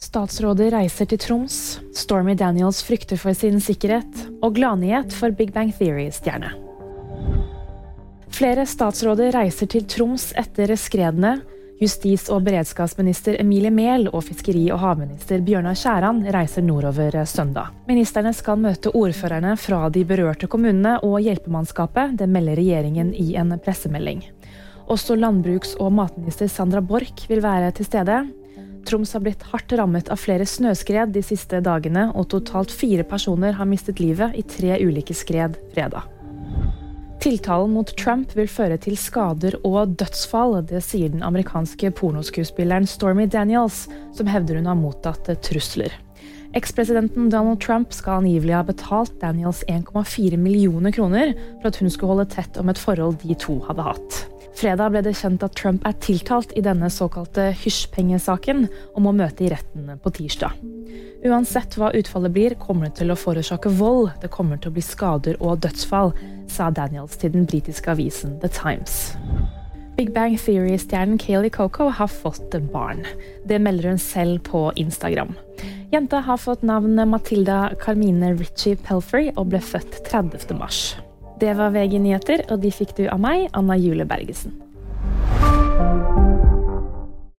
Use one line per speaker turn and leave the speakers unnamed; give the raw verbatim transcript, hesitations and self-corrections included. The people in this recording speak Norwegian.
Statsrådet reiser til Troms, Stormy Daniels frykter for sin sikkerhet, og gladnyhet for Big Bang Theory-stjerne. Flere statsråder reiser til Troms etter skredene. Justis- og beredskapsminister Emilie Mehl og fiskeri- og havminister Bjørnar Skjæran reiser nordover søndag. Ministerne skal møte ordførerne fra de berørte kommunene og hjelpemannskapet, det melder regjeringen i en pressemelding. Også landbruks- og matminister Sandra Borch vil være til stede. Troms har blitt hardt rammet av flere snøskred de siste dagene, og totalt fire personer har mistet livet i tre ulike skred fredag. Tiltalen mot Trump vil føre til skader og dødsfall, det sier den amerikanske pornoskuespilleren Stormy Daniels, som hevder hun har mottatt trusler. Ekspresidenten Donald Trump skal angivelig ha betalt Daniels en komma fire millioner kroner for at hun skulle holde tett om et forhold de to hadde hatt. Fredag ble det kjent at Trump er tiltalt i denne såkalte hysjpengesaken og må møte i retten på tirsdag. Uansett hva utfallet blir, kommer det til å forårsake vold. Det kommer til å bli skader og dødsfall, sa Daniels til den britiske avisen The Times. Big Bang Theory-stjernen Kaylee Cuoco har fått barn. Det melder hun selv på Instagram. Jenta har fått navnet Matilda Carmine Ritchie Pelfrey og ble født tredivte mars. Det var V G Nyheter, og de fikk du av meg, Anna Jule Bergesen.